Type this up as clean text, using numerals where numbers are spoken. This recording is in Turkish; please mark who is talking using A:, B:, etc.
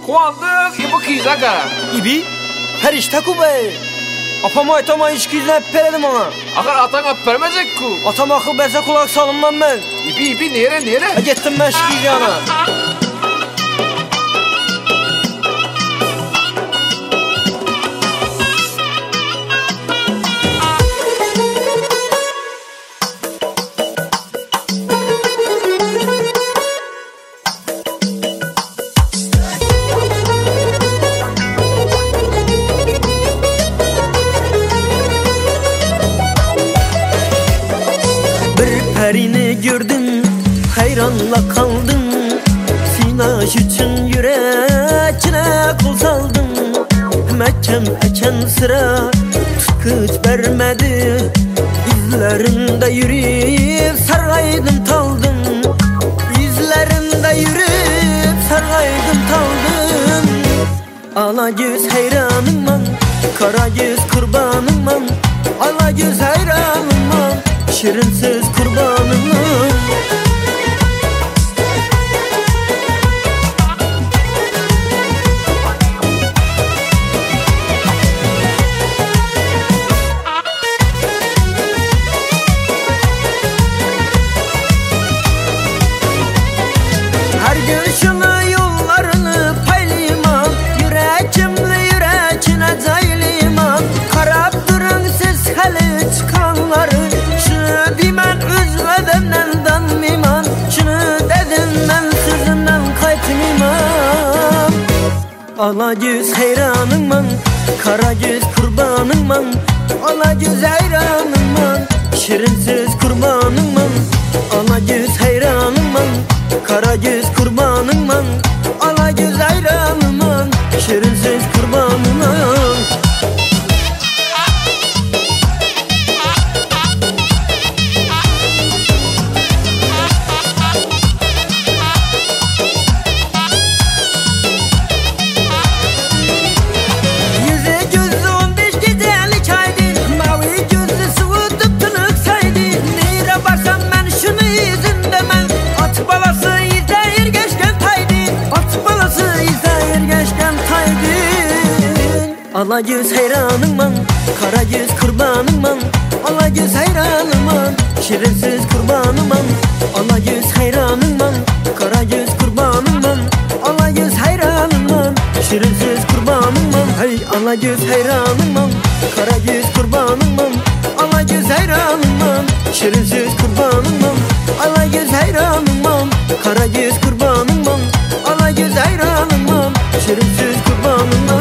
A: Kuandık ibi kıyzaka.
B: İbi? Her işte ku be. Apama atama içkizle hep verelim ona.
A: Akar atan ap vermeyecek ku.
B: Atam akıl verse kulak salınmam ben.
A: İbi nere?
B: Gittim ben şikiydi ana. Perini gördüm, hayranla kaldım. Sinaş için yüreğine kul saldım. Mekken eken sıra tıkıç vermedi. İzlerinde yürüyüp saraydım taldım. İzlerinde yürüyüp saraydım taldım. Ala göz hayranım man, kara göz kurbanım man. Ala göz hayranım man, şirinsiz kurbanım. Her gün şuna yollarını paylayman, yüreğine caylayman. Karab durun siz hali çıkanları. Şunu dimen üzmedimden danmayman. Şunu dedim ben sözümden kaçmayman. Ala göz hayranım man, kara göz kurbanım man. Ala göz hayranım man, şirinsiz kurbanım man. Ala göz hayranım man, kara göz kurbanım man. Ala göz hayranım man, şirinsiz kurbanım man. Ala göz hayranım man, kara göz kurbanım man. Ala göz hayranım man, şirinsiz kurbanım man. Ala göz hayranım man, kara göz kurbanım man. Ala göz hayranım man, şirinsiz kurbanım man. Hey ala göz hayranım man, kara göz kurbanım man. Ala göz hayranım man, şirinsiz kurbanım man. Ala göz hayranım man, kara göz kurbanım man. Ala göz hayranım man, şirinsiz kurbanım man.